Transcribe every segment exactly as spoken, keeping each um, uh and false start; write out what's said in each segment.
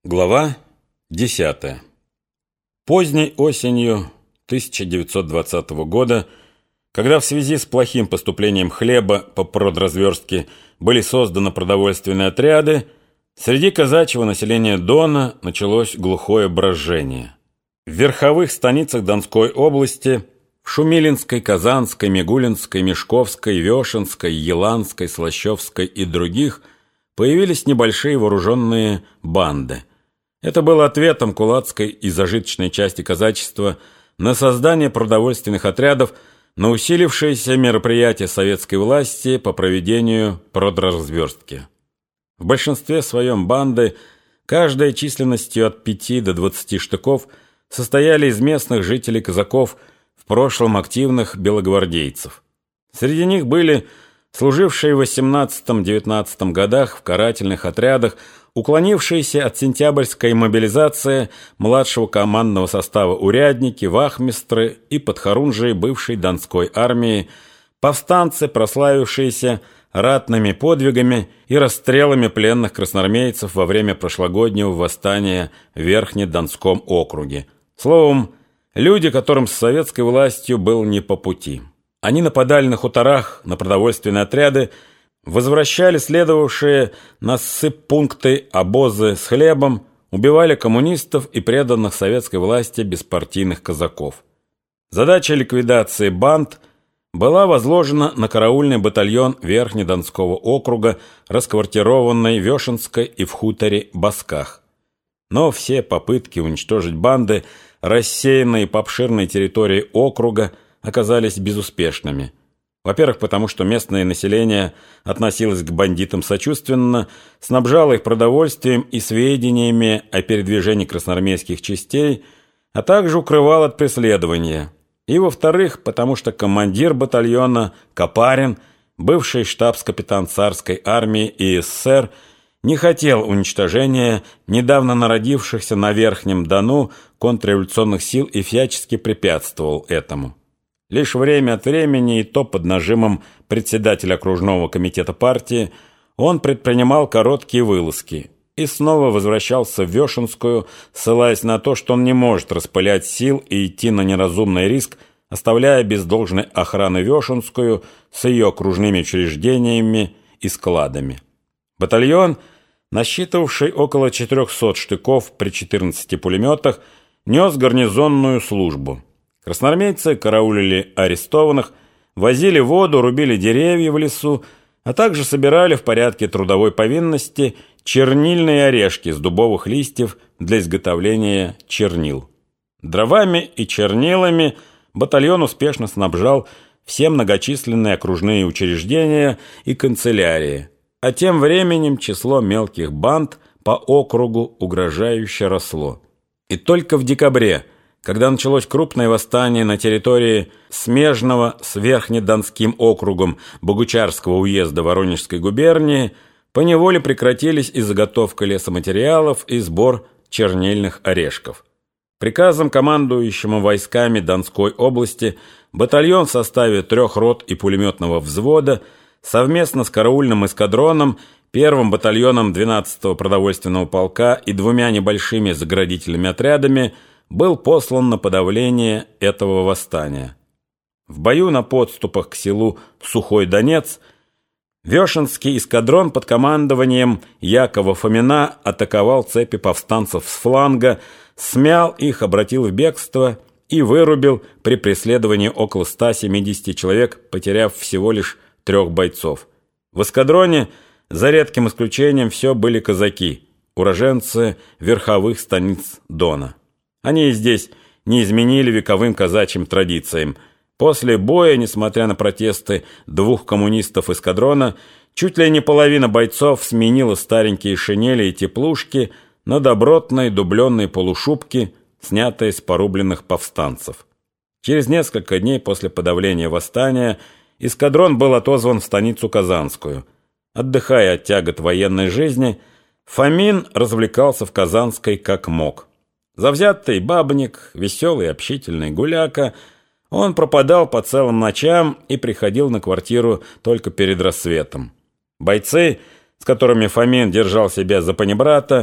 Глава десятая. Поздней осенью тысяча девятьсот двадцатого года, когда в связи с плохим поступлением хлеба по продразверстке были созданы продовольственные отряды, среди казачьего населения Дона началось глухое брожение. В верховых станицах Донской области, в Шумилинской, Казанской, Мигулинской, Мешковской, Вешенской, Еланской, Слащевской и других появились небольшие вооруженные банды. Это было ответом кулацкой и зажиточной части казачества на создание продовольственных отрядов, на усилившиеся мероприятия советской власти по проведению продразверстки. В большинстве своем банды, каждая численностью от пяти до двадцати штыков, состояли из местных жителей казаков, в прошлом активных белогвардейцев. Среди них были служившие в восемнадцатом-девятнадцатом годах в карательных отрядах, уклонившиеся от сентябрьской мобилизации младшего командного состава урядники, вахмистры и подхорунжие бывшей Донской армии, повстанцы, прославившиеся ратными подвигами и расстрелами пленных красноармейцев во время прошлогоднего восстания в Верхнедонском округе. Словом, люди, которым с советской властью был не по пути. Они нападали на хуторах, на продовольственные отряды, возвращали следовавшие на ссыппункты обозы с хлебом, убивали коммунистов и преданных советской власти беспартийных казаков. Задача ликвидации банд была возложена на караульный батальон Верхнедонского округа, расквартированный в Вешенской и в хуторе Басках. Но все попытки уничтожить банды, рассеянные по обширной территории округа, оказались безуспешными. Во-первых, потому что местное население относилось к бандитам сочувственно, снабжало их продовольствием и сведениями о передвижении красноармейских частей, а также укрывало от преследования. И, во-вторых, потому что командир батальона Копарин, бывший штабс-капитан царской армии и СССР, не хотел уничтожения недавно народившихся на Верхнем Дону контрреволюционных сил и всячески препятствовал этому. Лишь время от времени, и то под нажимом председателя окружного комитета партии, он предпринимал короткие вылазки и снова возвращался в Вешенскую, ссылаясь на то, что он не может распылять сил и идти на неразумный риск, оставляя без должной охраны Вешенскую с ее окружными учреждениями и складами. Батальон, насчитывавший около четырехсот штыков при четырнадцати пулеметах, нес гарнизонную службу. Красноармейцы караулили арестованных, возили воду, рубили деревья в лесу, а также собирали в порядке трудовой повинности чернильные орешки с дубовых листьев для изготовления чернил. Дровами и чернилами батальон успешно снабжал все многочисленные окружные учреждения и канцелярии, а тем временем число мелких банд по округу угрожающе росло. И только в декабре, когда началось крупное восстание на территории смежного с Верхнедонским округом Богучарского уезда Воронежской губернии, поневоле прекратились и заготовка лесоматериалов, и сбор чернильных орешков. Приказом командующему войсками Донской области батальон в составе трех рот и пулеметного взвода совместно с караульным эскадроном, первым батальоном двенадцатого продовольственного полка и двумя небольшими заградительными отрядами был послан на подавление этого восстания. В бою на подступах к селу Сухой Донец Вешенский эскадрон под командованием Якова Фомина атаковал цепи повстанцев с фланга, смял их, обратил в бегство и вырубил при преследовании около ста семидесяти человек, потеряв всего лишь трех бойцов. В эскадроне, за редким исключением, все были казаки, уроженцы верховых станиц Дона. Они и здесь не изменили вековым казачьим традициям. После боя, несмотря на протесты двух коммунистов эскадрона, чуть ли не половина бойцов сменила старенькие шинели и теплушки на добротные дубленные полушубки, снятые с порубленных повстанцев. Через несколько дней после подавления восстания эскадрон был отозван в станицу Казанскую. Отдыхая от тягот военной жизни, Фомин развлекался в Казанской как мог. Завзятый бабник, веселый общительный гуляка, он пропадал по целым ночам и приходил на квартиру только перед рассветом. Бойцы, с которыми Фомин держал себя за панибрата,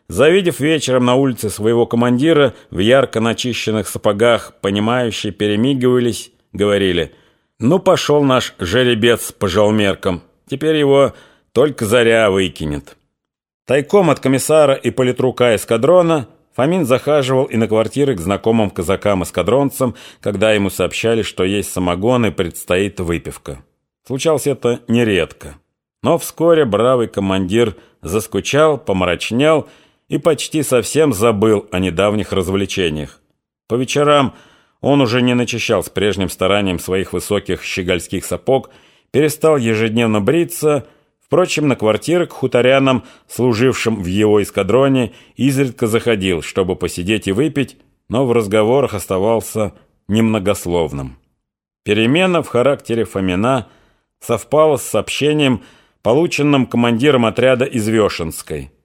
Завидев вечером на улице своего командира в ярко начищенных сапогах, понимающие перемигивались, говорили: «Ну, пошел наш жеребец по жалмеркам, теперь его только заря выкинет». Тайком от комиссара и политрука эскадрона Фомин захаживал и на квартиры к знакомым казакам-эскадронцам, когда ему сообщали, что есть самогон и предстоит выпивка. Случалось это нередко. Но вскоре бравый командир заскучал, помрачнел и почти совсем забыл о недавних развлечениях. По вечерам он уже не начищал с прежним старанием своих высоких щегольских сапог, перестал ежедневно бриться. Впрочем, на квартиры к хуторянам, служившим в его эскадроне, изредка заходил, чтобы посидеть и выпить, но в разговорах оставался немногословным. Перемена в характере Фомина совпала с сообщением, полученным командиром отряда из Вешенской.